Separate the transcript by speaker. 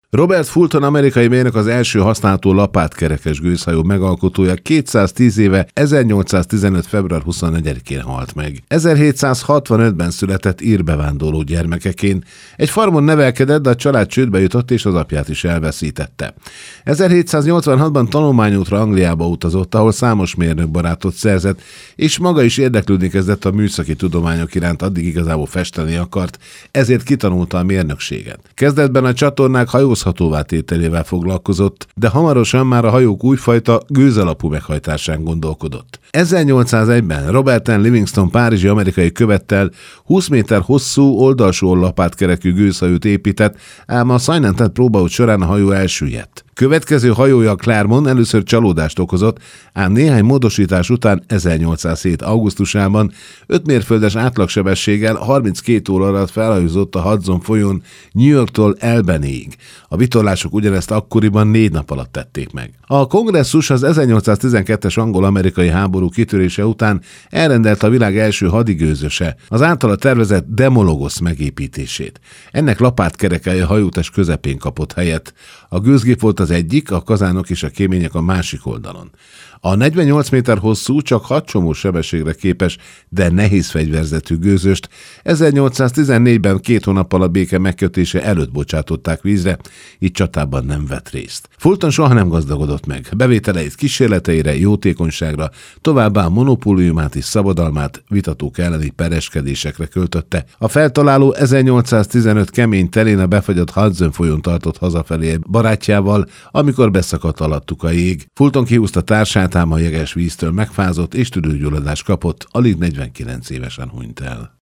Speaker 1: Robert Fulton amerikai mérnök az első használható lapátkerekes gőzhajó megalkotója 210 éve 1815. február 24-én halt meg. 1765-ben született ír bevándorló gyermekeként. Egy farmon nevelkedett, de a család csődbe jutott és az apját is elveszítette. 1786-ban tanulmányútra Angliába utazott, ahol számos mérnök barátot szerzett, és maga is érdeklődni kezdett a műszaki tudományok iránt, addig igazából festeni akart, ezért kitanulta a mérnökséget. Kezdetben a csatornák hajózhatóvá tételével foglalkozott, de hamarosan már a hajók újfajta gőzalapú meghajtásán gondolkodott. 1801-ben Robert N. Livingston párizsi amerikai követtel 20 méter hosszú, oldalsó lapátkerekű gőzhajót épített, ám a szajnán próbaút során a hajó elsüllyedt. Következő hajója, a Clermont először csalódást okozott, ám néhány módosítás után 1807. augusztusában 5 mérföldes átlagsebességgel 32 óra alatt felhajózott a Hudson folyón New Yorktól Albanyig. A vitorlások ugyanezt akkoriban 4 nap alatt tették meg. A kongresszus az 1812-es angol-amerikai háború kitörése után elrendelte a világ első hadigőzöse, az általa tervezett Demologos megépítését. Ennek lapátkerekelje hajótest közepén kapott helyet. A gőzgép volt az egyik, a kazánok és a kémények a másik oldalon. A 48 méter hosszú, csak 6 csomós sebességre képes, de nehéz fegyverzetű gőzöst 1814-ben 2 hónappal a béke megkötése előtt bocsátották vízre, így csatában nem vett részt. Fulton soha nem gazdagodott meg. Bevételeit kísérleteire, jótékonyságra, továbbá monopóliumát és szabadalmát vitatók elleni pereskedésekre költötte. A feltaláló 1815 kemény telén a befagyott Hudson folyón tartott hazafelé barátjával, amikor beszakadt alattuk a jég. Fulton kihúzta társát, ám a jeges víztől megfázott és tüdőgyulladást kapott, alig 49 évesen hunyt el.